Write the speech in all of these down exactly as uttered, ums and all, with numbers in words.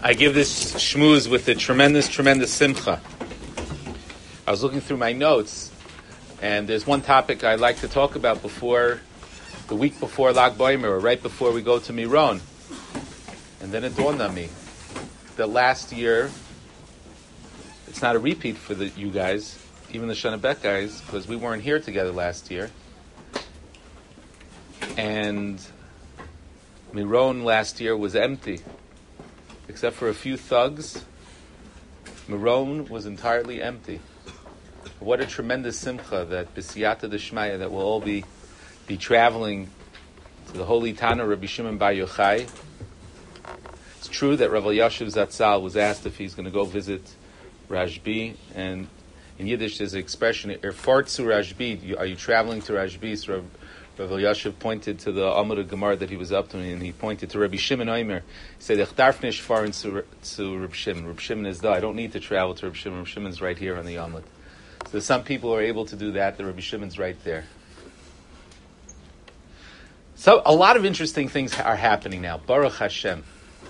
I give this shmooze with a tremendous, tremendous simcha. I was looking through my notes, and there's one topic I'd like to talk about before, the week before Lag B'Omer, or right before we go to Miron. And then it dawned on me that last year, it's not a repeat for the, you guys, even the Shana Bet guys, because we weren't here together last year. And Miron last year was empty. Except for a few thugs, Miron was entirely empty. What a tremendous simcha that B'siyata D'Shmaya, that we'll all be, be traveling to the holy Tana Rabbi Shimon Bar Yochai. It's true that Rav Elyashiv Zatzal was asked if he's going to go visit Rashbi, and in Yiddish there's an expression, Erfartzu Rashbi, are you traveling to Rashbi? So Rav, Rav Elyashiv pointed to the Amud Gemara that he was up to, and he pointed to Rabbi Shimon Omer. He said, "Ich darf nicht fahren zu, zu Rabbi Shimon. Rabbi Shimon is da. I don't need to travel to Rabbi Shimon. Rabbi Shimon's right here on the Amud." So some people are able to do that. The Rabbi Shimon's right there. So a lot of interesting things are happening now. Baruch Hashem.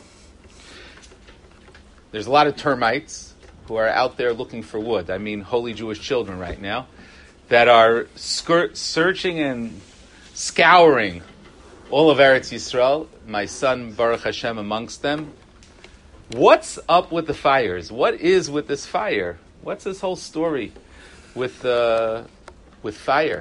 There's a lot of termites who are out there looking for wood. I mean, holy Jewish children right now that are skirt, searching and scouring all of Eretz Yisrael, my son Baruch Hashem amongst them. What's up with the fires? What is with this fire? What's this whole story with uh, with fire?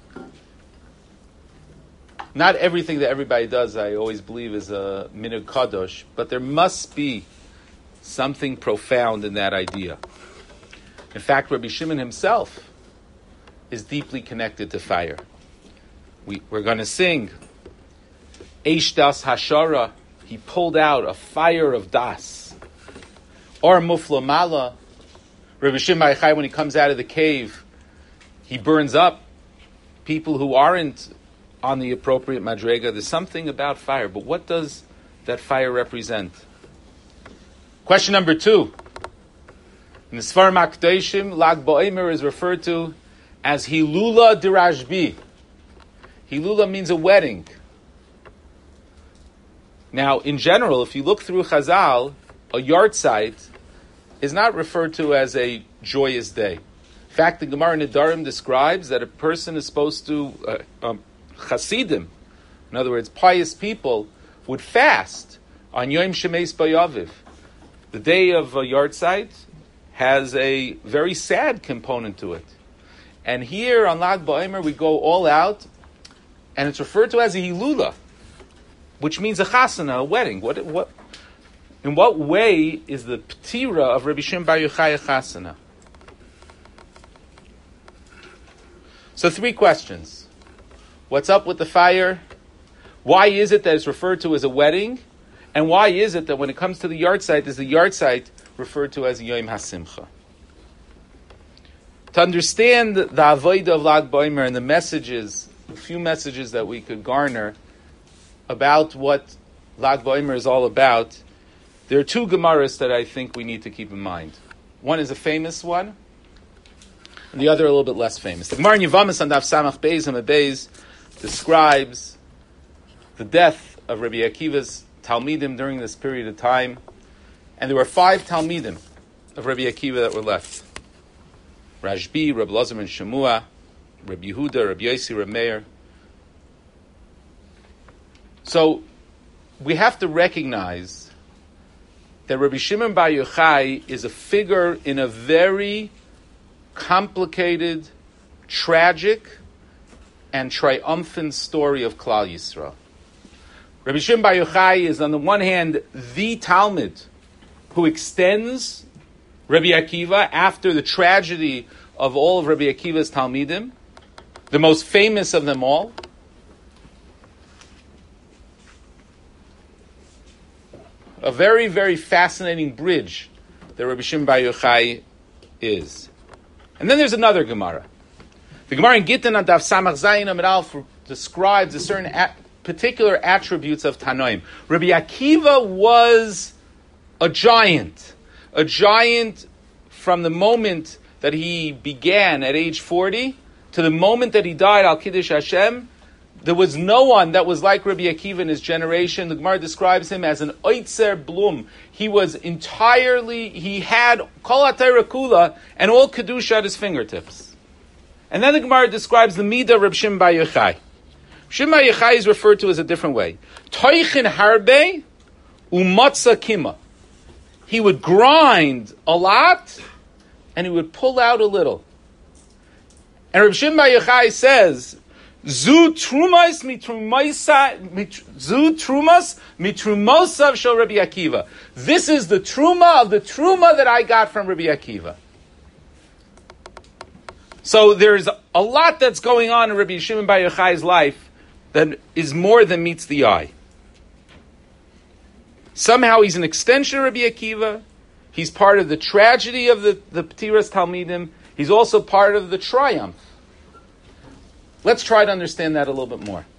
Not everything that everybody does, I always believe, is a minhag kadosh, but there must be something profound in that idea. In fact, Rabbi Shimon himself is deeply connected to fire. We, we're going to sing Eish Das Hashara. He pulled out a fire of das. Or Mufla Mala. Rabbi Shimon Bar Yochai, when he comes out of the cave, he burns up people who aren't on the appropriate madrega. There's something about fire, but what does that fire represent? Question number two. In the Sfarim HaKadoshim, Lag B'Omer is referred to as Hilula de Rashbi. Hilula means a wedding. Now, in general, if you look through Chazal, a yahrzeit is not referred to as a joyous day. In fact, the Gemara Nedarim describes that a person is supposed to, uh, um, Chasidim, in other words, pious people, would fast on Yom Shemeis B'Yaviv. The day of a yahrzeit has a very sad component to it. And here on Lag B'Omer, we go all out, and it's referred to as a hilula, which means a chasana, a wedding. What, what, in what way is the ptira of Rabbi Shimon Bar Yochai a chasana? So three questions. What's up with the fire? Why is it that it's referred to as a wedding? And why is it that when it comes to the yahrzeit, is the yahrzeit referred to as a Yom HaSimcha? To understand the avodah of Lag B'Omer and the messages, a few messages that we could garner about what Lag B'Omer is all about, there are two Gemaras that I think we need to keep in mind. One is a famous one, and the other a little bit less famous. The Gemara in Yevamos on Daf Samach Beis and Beis describes the death of Rabbi Akiva's Talmidim during this period of time, and there were five Talmidim of Rabbi Akiva that were left. Rashbi, Rabbi Lazar and Shemua, Rabbi Yehuda, Rabbi Yossi, Rabbi Meir. So we have to recognize that Rabbi Shimon Bar Yochai is a figure in a very complicated, tragic, and triumphant story of Klal Yisrael. Rabbi Shimon Bar Yochai is, on the one hand, the Talmud who extends Rabbi Akiva after the tragedy of all of Rabbi Akiva's Talmidim, the most famous of them all. A very, very fascinating bridge that Rabbi Shimon Bar Yochai is. And then there's another Gemara. The Gemara in Gittin on Daf Samach Zayin Amud Aleph describes a certain a- particular attributes of Tanoim. Rabbi Akiva was a giant. A giant from the moment that he began at age forty to the moment that he died, Al Kiddush Hashem, There was no one that was like Rabbi Akiva in his generation. The Gemara describes him as an oitzer blum. He was entirely, he had kol hatayra kula and all kedusha at his fingertips. And then the Gemara describes the midah of Reb Shimon bar Yochai. Reb Shimon bar Yochai is referred to as a different way. Toichin harbe umatza kima. He would grind a lot and he would pull out a little. And Reb Shimon bar Yochai says, Zu trumas mitrumosa zu trumas mitrumosav shel Rabbi Akiva. This is the truma of the truma that I got from Rabbi Akiva. So there's a lot that's going on in Rabbi Shimon bar Yochai's life that is more than meets the eye. Somehow he's an extension of Rabbi Akiva. He's part of the tragedy of the, the Ptiras Talmidim. He's also part of the triumph. Let's try to understand that a little bit more.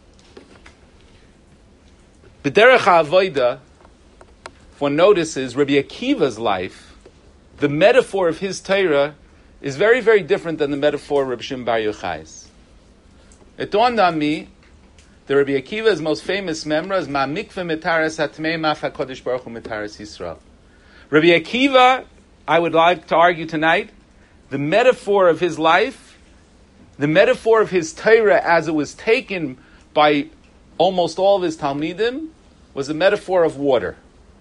B'derech ha'avoda, if one notices Rabbi Akiva's life, the metaphor of his Torah is very, very different than the metaphor of Rabbi Shimon bar Yochai's. It dawned on me that Rabbi Akiva's most famous memra is Ma mikveh mitaras hatmei maf HaKadosh Baruch Hu mitaras Yisrael. Rabbi Akiva, I would like to argue tonight, the metaphor of his life, the metaphor of his Torah as it was taken by almost all of his Talmidim was a metaphor of water.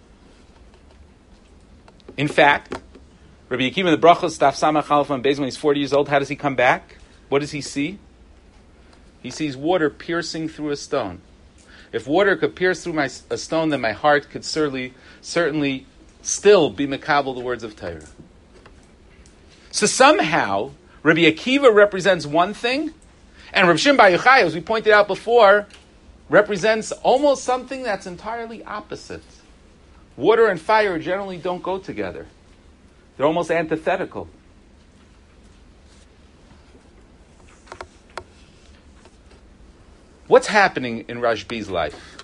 In fact, Rabbi Akiva in the Brachos Daf Samach Aleph on Beis, when he's forty years old, how does he come back? What does he see? He sees water piercing through a stone. If water could pierce through my, a stone, then my heart could certainly, certainly still be makabel the words of Torah. So somehow, Rabbi Akiva represents one thing, and Rabbi Shimon bar Yochai, as we pointed out before, represents almost something that's entirely opposite. Water and fire generally don't go together. They're almost antithetical. What's happening in Rashbi's life?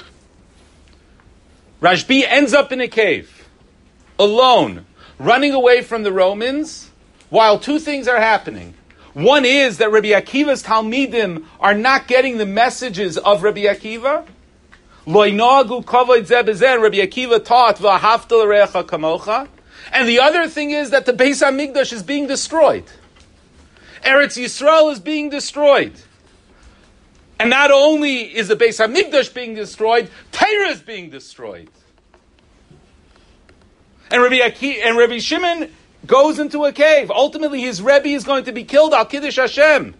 Rashbi ends up in a cave, alone, running away from the Romans, while two things are happening. One is that Rabbi Akiva's Talmidim are not getting the messages of Rabbi Akiva. Lo inagu kavod zeh b'zeh, Rabbi Akiva taught v'ahavta l'reacha kamocha. And the other thing is that the Beis HaMikdash is being destroyed. Eretz Yisrael is being destroyed. And not only is the Beis HaMikdash being destroyed, Torah is being destroyed. And Rabbi Akiva, and Rabbi Shimon goes into a cave. Ultimately, his Rebbe is going to be killed al Kiddush Hashem.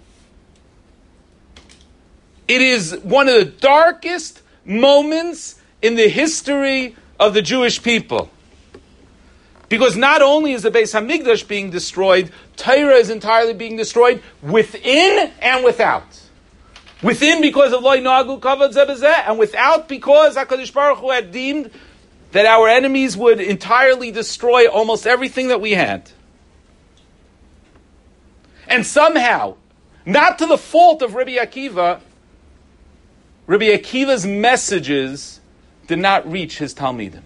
It is one of the darkest moments in the history of the Jewish people. Because not only is the Beis HaMikdash being destroyed, Torah is entirely being destroyed within and without. Within because of Lo Inagu Kavod Zeh B'zeh, and without because HaKadosh Baruch Hu had deemed that our enemies would entirely destroy almost everything that we had. And somehow, not to the fault of Rabbi Akiva, Rabbi Akiva's messages did not reach his Talmidim.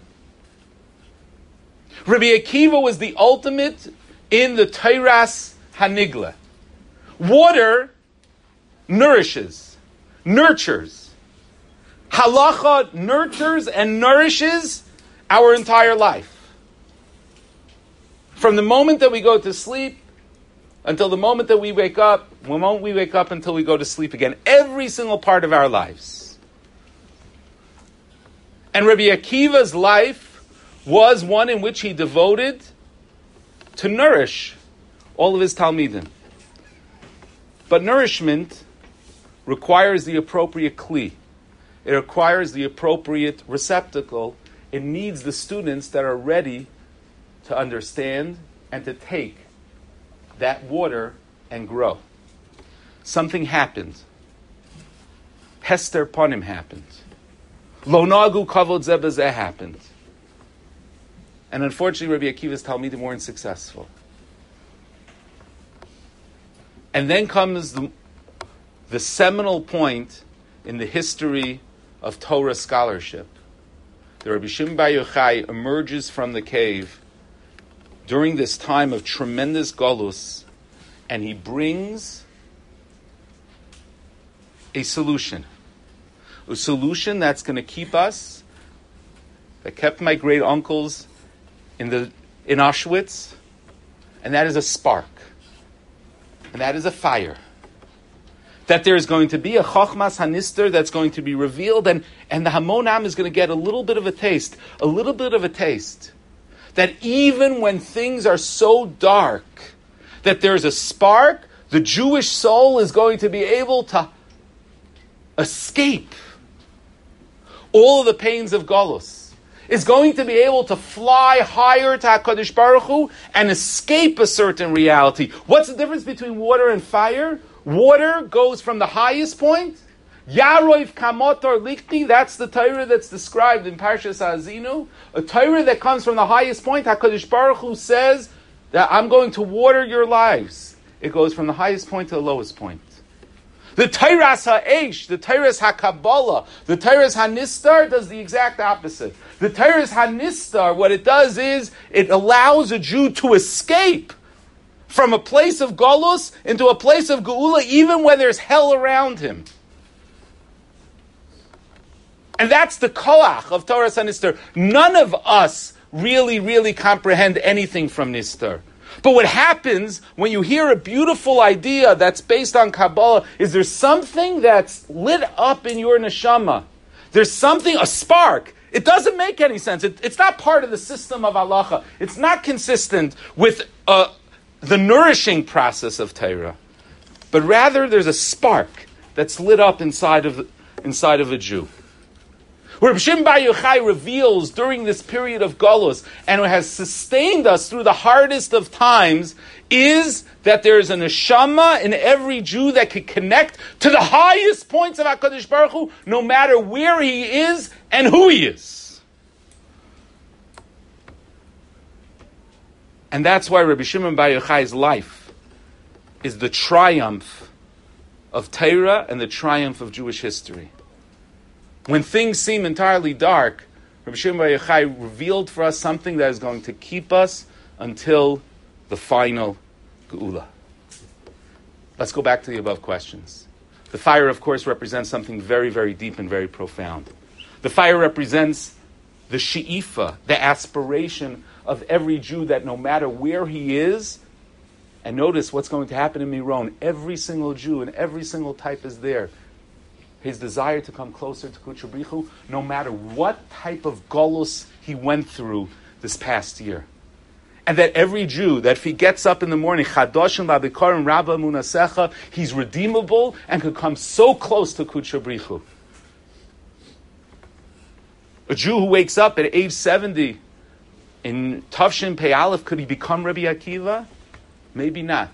Rabbi Akiva was the ultimate in the Teiras Hanigla. Water nourishes, nurtures. Halacha nurtures and nourishes our entire life. From the moment that we go to sleep until the moment that we wake up, the moment we wake up until we go to sleep again, every single part of our lives. And Rabbi Akiva's life was one in which he devoted to nourish all of his Talmidim. But nourishment requires the appropriate kli. It requires the appropriate receptacle. It needs the students that are ready to understand and to take that water and grow. Something happened. Hester Panim happened. Lo Nagu Kavod Zeh B'zeh happened. And unfortunately, Rabbi Akiva's Talmidim weren't successful. And then comes the, the seminal point in the history of Torah scholarship. The Rabbi Shimon bar Yochai emerges from the cave during this time of tremendous galus, and he brings a solution. A solution that's going to keep us, that kept my great uncles in the in Auschwitz, and that is a spark. And that is a fire. That there is going to be a Chochmas Hanister that's going to be revealed, and, and the Hamonam is going to get a little bit of a taste, a little bit of a taste. That even when things are so dark, that there's a spark, the Jewish soul is going to be able to escape all of the pains of Golus, is going to be able to fly higher to HaKadosh Baruch Hu and escape a certain reality. What's the difference between water and fire? Water goes from the highest point. Yaroiv Kamotor Likni, that's the Torah that's described in Parshas Ha'azinu. A Torah that comes from the highest point. HaKadosh Baruch Hu says that I'm going to water your lives. It goes from the highest point to the lowest point. The Teiras HaEish, the Teiras HaKabbalah, the Teiras HaNistar does the exact opposite. The Teiras HaNistar, what it does is, it allows a Jew to escape from a place of Golus into a place of Geula, even when there's hell around him. And that's the koach of Teiras HaNistar. None of us really, really comprehend anything from Nistar. But what happens when you hear a beautiful idea that's based on Kabbalah is there's something that's lit up in your neshama. There's something, a spark. It doesn't make any sense. It, it's not part of the system of halacha. It's not consistent with uh, the nourishing process of Torah. But rather there's a spark that's lit up inside of, inside of a Jew. Where Reb Shimon Bar Yochai reveals during this period of Golus, and who has sustained us through the hardest of times, is that there is a neshama in every Jew that can connect to the highest points of HaKadosh Baruch Hu, no matter where he is and who he is. And that's why Reb Shimon Bar Yochai's life is the triumph of Torah and the triumph of Jewish history. When things seem entirely dark, Rabbi Shimon Bar Yochai revealed for us something that is going to keep us until the final Geula. Let's go back to the above questions. The fire, of course, represents something very, very deep and very profound. The fire represents the she'ifa, the aspiration of every Jew that no matter where he is, and notice what's going to happen in Miron, every single Jew and every single type is there. His desire to come closer to Kudsha Brichu, no matter what type of golus he went through this past year. And that every Jew, that if he gets up in the morning, Chadoshin Labikorim Rabba Munasecha, he's redeemable and could come so close to Kudsha Brichu. A Jew who wakes up at age seventy in Tavshin Pei Aleph, could he become Rabbi Akiva? Maybe not.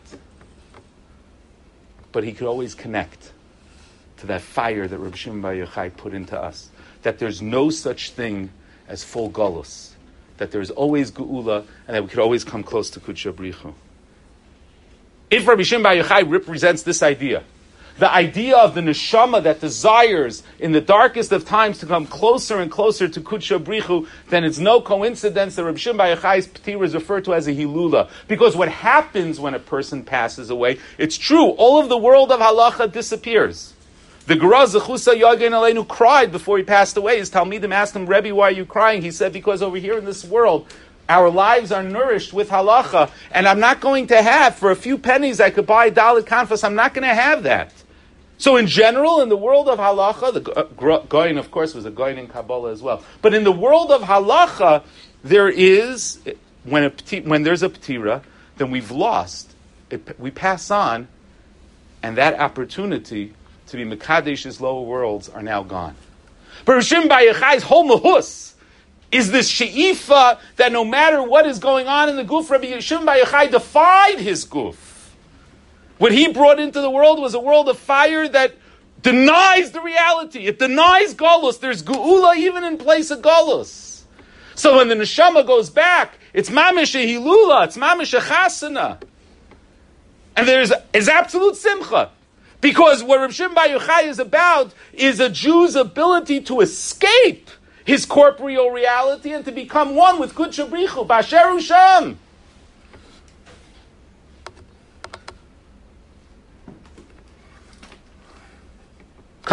But he could always connect to that fire that Reb Shimon Bar Yochai put into us. That there's no such thing as full galus. That there's always geula, and that we could always come close to Kudsha Brichu. If Reb Shimon Bar Yochai represents this idea, the idea of the neshama that desires in the darkest of times to come closer and closer to Kudsha Brichu, then it's no coincidence that Reb Shimon Bar Yochai's P'tira is referred to as a hilula. Because what happens when a person passes away, it's true, all of the world of halacha disappears. The Gra Zechusa Yagen Aleinu cried before he passed away. His Talmidim asked him, Rebbe, why are you crying? He said, because over here in this world, our lives are nourished with halacha, and I'm not going to have, for a few pennies I could buy Dalit Kanfas, I'm not going to have that. So in general, in the world of halacha, the Goyin, of course, was a Goyin in Kabbalah as well. But in the world of halacha, there is, when, a, when there's a P'tira, then we've lost. It, we pass on, and that opportunity to be Mekadesh's lower worlds are now gone. But Reb Shimon Bar Yochai's whole mahus is this she'ifa that no matter what is going on in the guf, Rabbi Shimon Bar Yochai defied his guf. What he brought into the world was a world of fire that denies the reality. It denies Golus. There's geula even in place of Golus. So when the neshama goes back, it's mamish a hilula, it's mamish a chasana. And there's is absolute simcha. Because what Reb Shimon Bar Yochai is about is a Jew's ability to escape his corporeal reality and to become one with Kudsha Brichu, B'asher hu sham.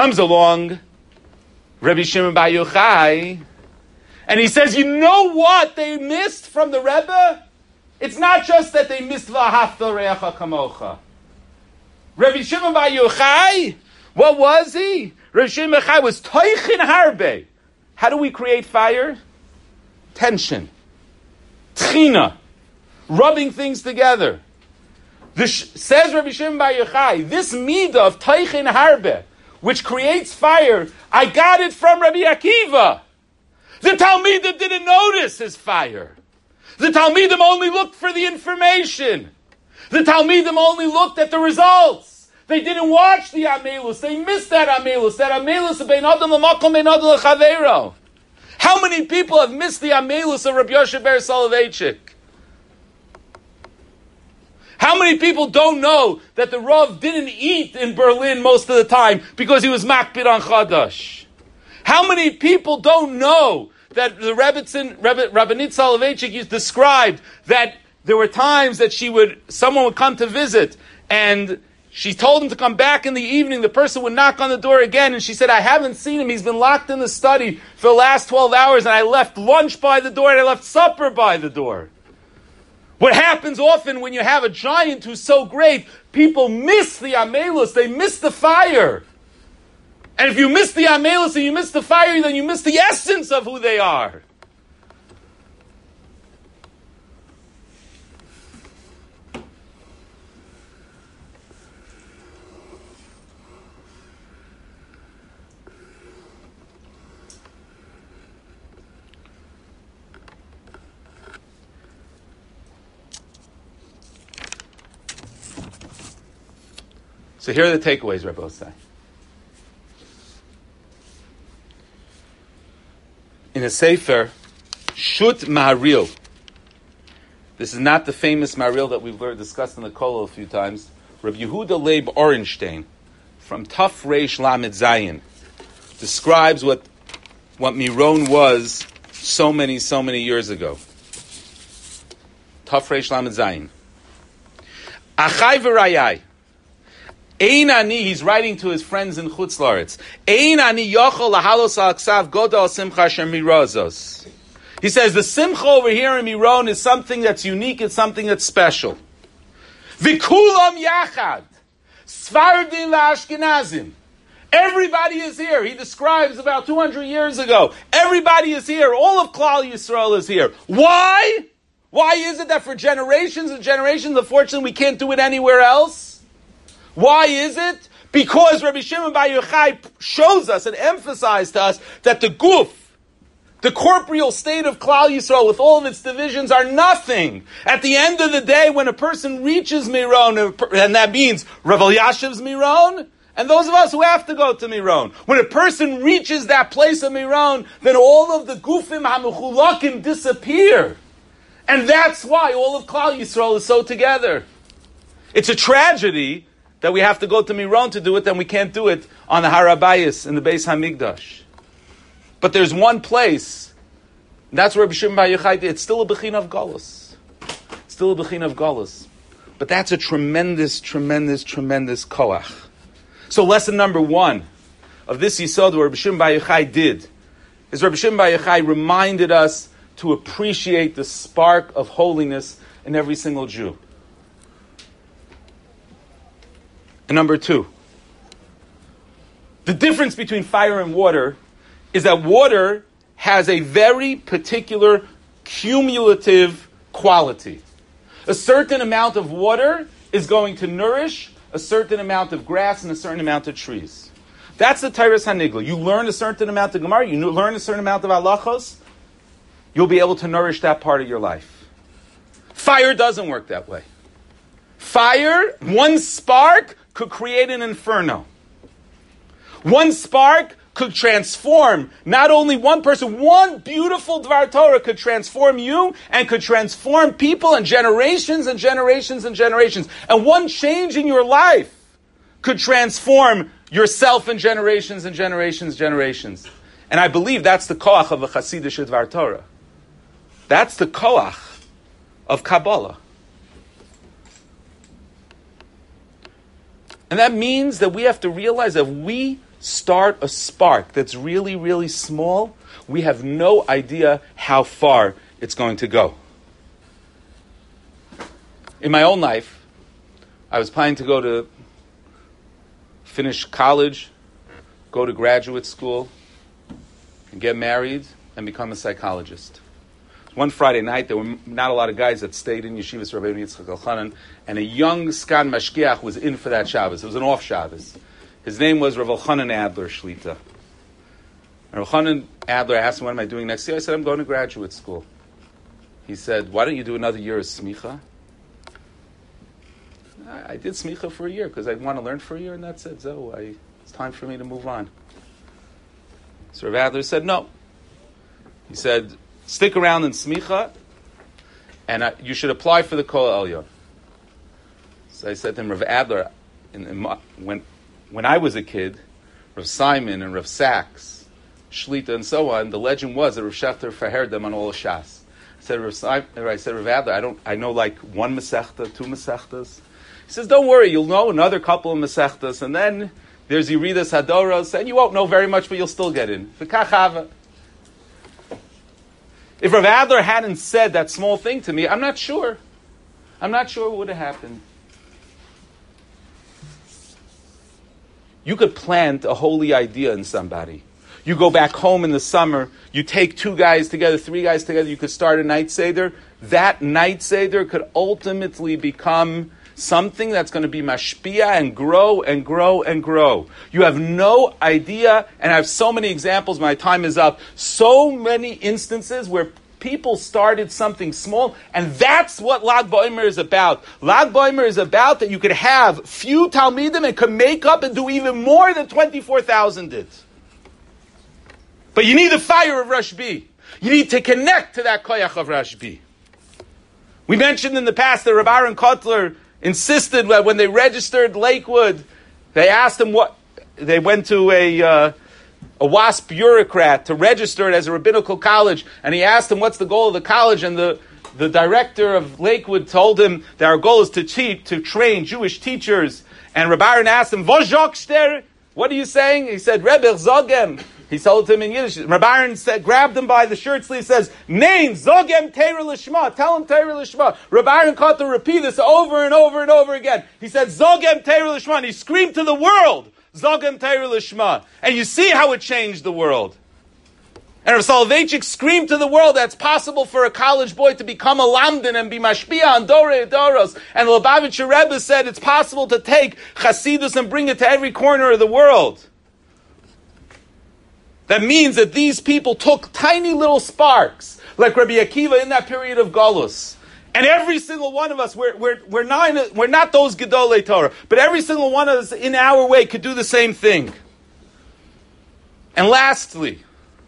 Comes along Rabbi Shimon Bar Yochai, and he says, you know what they missed from the Rebbe? It's not just that they missed V'ahavta Re'echa Kamocha. Rabbi Shimon Bar Yochai, what was he? Rabbi Shimon Bar Yochai was Toichin Harbe. How do we create fire? Tension. Tchina. Rubbing things together. This, says Rabbi Shimon Bar Yochai, this midah of Toichin Harbe, which creates fire, I got it from Rabbi Akiva. The Talmidim didn't notice his fire. The Talmidim only looked for the information. The Talmidim only looked at the results. They didn't watch the Amelus. They missed that Amelus. That Amelus of Bein Adam L'Makom Bein Adam L'Chaveiro. How many people have missed the Amelus of Rabbi Yoshe Ber Soloveitchik? How many people don't know that the Rav didn't eat in Berlin most of the time because he was makbid on Chadash? How many people don't know that the Rebbitzin, Rebbe, Rabbanit Soloveitchik described that there were times that she would, someone would come to visit, and she told him to come back in the evening. The person would knock on the door again, and she said, I haven't seen him. He's been locked in the study for the last twelve hours, and I left lunch by the door, and I left supper by the door. What happens often when you have a giant who's so great, people miss the Amelus, they miss the fire. And if you miss the Amelus and you miss the fire, then you miss the essence of who they are. So here are the takeaways, Rebbe Osai. In a Sefer, Shut Maharil. This is not the famous Maharil that we've discussed in the Kol a few times. Rabbi Yehuda Leib Orenstein, from Taf Reish Lamed Zayin, describes what, what Miron was so many, so many years ago. Taf Reish Lamed Zayin. Achai v'rayai. Ein ani, he's writing to his friends in Chutz La'aretz. Ein ani yochol lahalos al ksav godol simcha asher mirazos. He says the simcha over here in Miron is something that's unique, it's something that's special. V'kulam yachad, Sfardim v'Ashkenazim. Everybody is here. He describes about two hundred years ago. Everybody is here. All of Klal Yisrael is here. Why? Why is it that for generations and generations, unfortunately, we can't do it anywhere else? Why is it? Because Rabbi Shimon Bar Yochai shows us and emphasized to us that the guf, the corporeal state of Klal Yisrael with all of its divisions are nothing. At the end of the day, when a person reaches Miron, and that means Rav Elyashiv's Miron, and those of us who have to go to Miron, when a person reaches that place of Miron, then all of the gufim hamuchulakim disappear. And that's why all of Klal Yisrael is so together. It's a tragedy that we have to go to Miron to do it, and we can't do it on the Har HaBayis in the Beis HaMikdash. But there's one place, and that's where Rabbi Shimon Bar Yochai did. It's still a Bechina of Golus. It's still a Bechina of Golus. But that's a tremendous, tremendous, tremendous koach. So lesson number one of this Yisod, what Rabbi Shimon Bar Yochai did, is Rabbi Shimon Bar Yochai reminded us to appreciate the spark of holiness in every single Jew. And number two, the difference between fire and water is that water has a very particular cumulative quality. A certain amount of water is going to nourish a certain amount of grass and a certain amount of trees. That's the Tyrus Hanigla. You learn a certain amount of Gemara, you learn a certain amount of halachos, you'll be able to nourish that part of your life. Fire doesn't work that way. Fire, one spark, could create an inferno. One spark could transform not only one person, one beautiful Dvar Torah could transform you and could transform people and generations and generations and generations. And one change in your life could transform yourself and generations and generations, generations. And I believe that's the koach of a Hasidic Dvar Torah. That's the koach of Kabbalah. And that means that we have to realize that we start a spark that's really, really small, we have no idea how far it's going to go. In my own life, I was planning to go to finish college, go to graduate school, and get married, and become a psychologist. One Friday night, there were not a lot of guys that stayed in Yeshivas Rabbeinu Yitzchak Elchanan, and a young Skan Mashgiach was in for that Shabbos. It was an off Shabbos. His name was Rav Elchanan Adler Shlita. And Rav Elchanan Adler asked him, what am I doing next year? I said, I'm going to graduate school. He said, why don't you do another year of smicha? I, I did smicha for a year because I want to learn for a year, and that's it. So I, it's time for me to move on. So Rav Adler said, no. He said, stick around in smicha, and I, you should apply for the Kol Elyon. So I said to him, Rav Adler, in, in my, when when I was a kid, Rav Simon and Rav Sachs, Shlita and so on, the legend was that Rav Shechter fahered them on all of Shas. I said, Rav Simon, I said, Rav Adler, I don't, I know like one Masechta, two Masechtas. He says, don't worry, you'll know another couple of Masechtas, and then there's Yeridas Hadoros, and you won't know very much, but you'll still get in. V'kach If Rav Adler hadn't said that small thing to me, I'm not sure. I'm not sure what would have happened. You could plant a holy idea in somebody. You go back home in the summer, you take two guys together, three guys together, you could start a night seder. That night seder could ultimately become something that's going to be mashpia and grow and grow and grow. You have no idea, and I have so many examples, my time is up, so many instances where people started something small, and that's what Lag BaOmer is about. Lag BaOmer is about that you could have few Talmidim and could make up and do even more than twenty-four thousand did. But you need the fire of Rashbi. You need to connect to that koyach of Rashbi. We mentioned in the past that Rabbi Aaron Kotler insisted that when they registered Lakewood, they asked him what, they went to a uh, a WASP bureaucrat to register it as a rabbinical college, and he asked him what's the goal of the college, and the, the director of Lakewood told him that our goal is to teach, to train Jewish teachers. And Rabbi Aaron asked him, Vozhokster, what are you saying? He said, Rebbe Zogem. He told him in Yiddish. Rabbi Aaron said, grabbed him by the shirt sleeve, says, Nein, Zogem Teira Lishma. Tell him Teira Lishma. Rabbi Aaron caught to repeat this over and over and over again. He said, Zogem Teira Lishma. And he screamed to the world, Zogem Teira Lishma. And you see how it changed the world. And Rav Soloveitchik screamed to the world that it's possible for a college boy to become a lamdin and be mashpia on Dorei Doros. And Lubavitcher Rebbe said it's possible to take Chasidus and bring it to every corner of the world. That means that these people took tiny little sparks, like Rabbi Akiva in that period of Galus. And every single one of us, we're, we're, we're, not, we're not those Gedolei Torah, but every single one of us in our way could do the same thing. And lastly,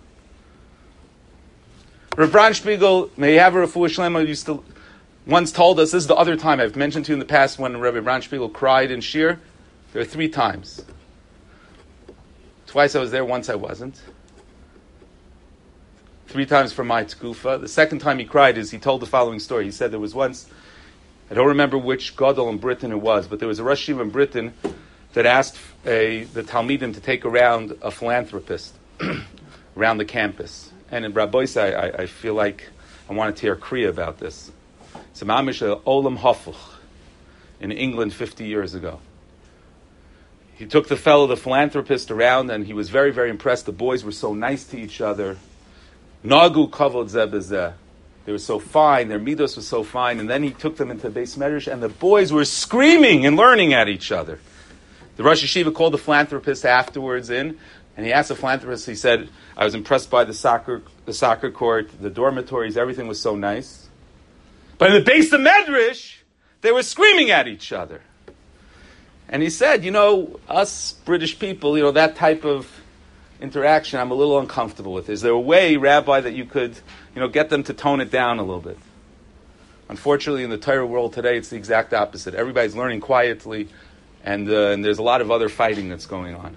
Rav Branspiegel, may he have a refuah shlema, used to once told us, this is the other time I've mentioned to you in the past when Rabbi Branspiegel cried in Shir. There are three times. Twice I was there, once I wasn't. Three times for my tkufa. The second time he cried is he told the following story. He said there was once, I don't remember which gadol in Britain it was, but there was a Rosh Yeshiva in Britain that asked a, the Talmidim to take around a philanthropist around the campus. And in Rabbois, I, I, I feel like I want to tear kriya about this. It's a mamish olam hafuch in England fifty years ago. He took the fellow, the philanthropist, around, and he was very, very impressed. The boys were so nice to each other. Nagu kavod zeh b'zeh. They were so fine. Their midos was so fine. And then he took them into Beis Medrash, and the boys were screaming and learning at each other. The Rosh Yeshiva called the philanthropist afterwards in, and he asked the philanthropist, he said, I was impressed by the soccer the soccer court, the dormitories, everything was so nice. But in the Beis Medrash, they were screaming at each other. And he said, you know, us British people, you know, that type of interaction I'm a little uncomfortable with. Is there a way, Rabbi, that you could, you know, get them to tone it down a little bit? Unfortunately, in the Torah world today, it's the exact opposite. Everybody's learning quietly, and, uh, and there's a lot of other fighting that's going on.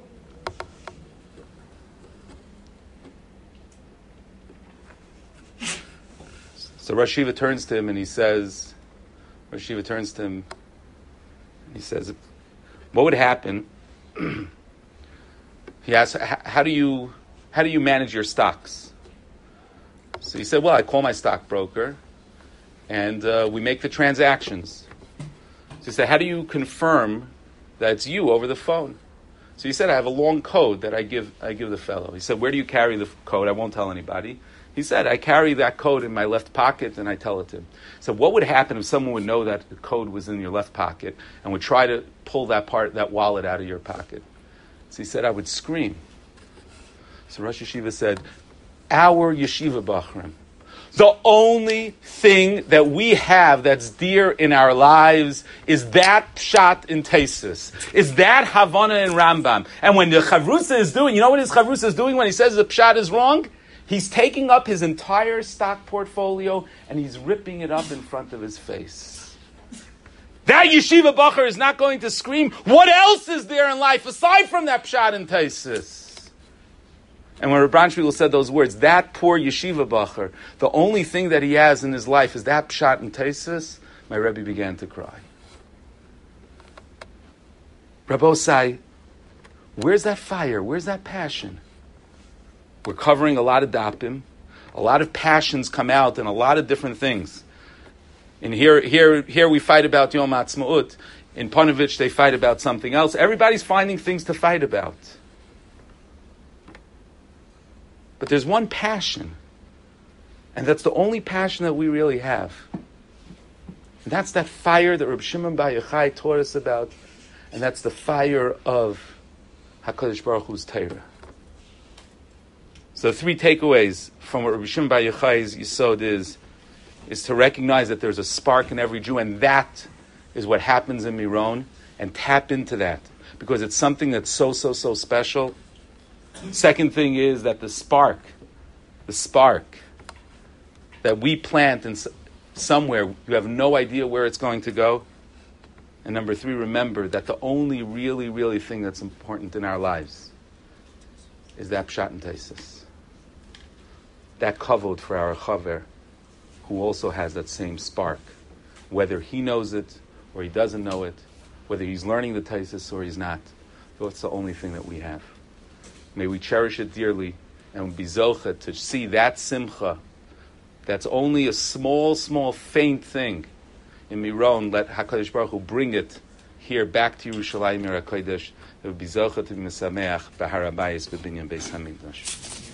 So Rosh Yeshiva turns to him and he says, Rosh Yeshiva turns to him, and he says, what would happen He asked, how do you how do you manage your stocks? So he said, well, I call my stockbroker, and uh, we make the transactions. So he said, how do you confirm that it's you over the phone? So he said, I have a long code that I give I give the fellow. He said, where do you carry the code? I won't tell anybody. He said, I carry that code in my left pocket and I tell it to him. So what would happen if someone would know that the code was in your left pocket and would try to pull that part, that wallet out of your pocket? So he said, I would scream. So Rosh Yeshiva said, our Yeshiva Bachrim, the only thing that we have that's dear in our lives is that Pshat in Tesis, is that Havana in Rambam. And when the Chavrusa is doing, you know what his Chavrusa is doing when he says the Pshat is wrong? He's taking up his entire stock portfolio and he's ripping it up in front of his face. That Yeshiva Bacher is not going to scream, what else is there in life aside from that Pshat and Taisis? And when Rabban Shmuel said those words, that poor Yeshiva Bacher, the only thing that he has in his life is that Pshat and Taisis, my Rebbe began to cry. Rabbosai, where's that fire? Where's that passion? We're covering a lot of dapim. A lot of passions come out in a lot of different things. And here, here, here we fight about Yom Ha'atzmaut. In Panovich, they fight about something else. Everybody's finding things to fight about. But there's one passion. And that's the only passion that we really have. And that's that fire that Reb Shimon Bar Yochai taught us about. And that's the fire of HaKadosh Baruch Hu's Torah. So three takeaways from what Rabbi Shimon Bar Yochai's Yisod is, is to recognize that there's a spark in every Jew, and that is what happens in Miron, and tap into that, because it's something that's so, so, so special. Second thing is that the spark, the spark that we plant in somewhere, you have no idea where it's going to go. And number three, remember that the only really, really thing that's important in our lives is that Pshat and Taisis. That kavod for our chaver, who also has that same spark, whether he knows it or he doesn't know it, whether he's learning the Taisis or he's not. That's the only thing that we have. May we cherish it dearly and be zocha to see that simcha. That's only a small, small, faint thing in Miron. Let HaKadosh Baruch Hu bring it here back to Yerushalayim, Yer HaKodesh. It would be zocha to be mesameach b'Har HaBayis b'Binyan Beis HaMikdash.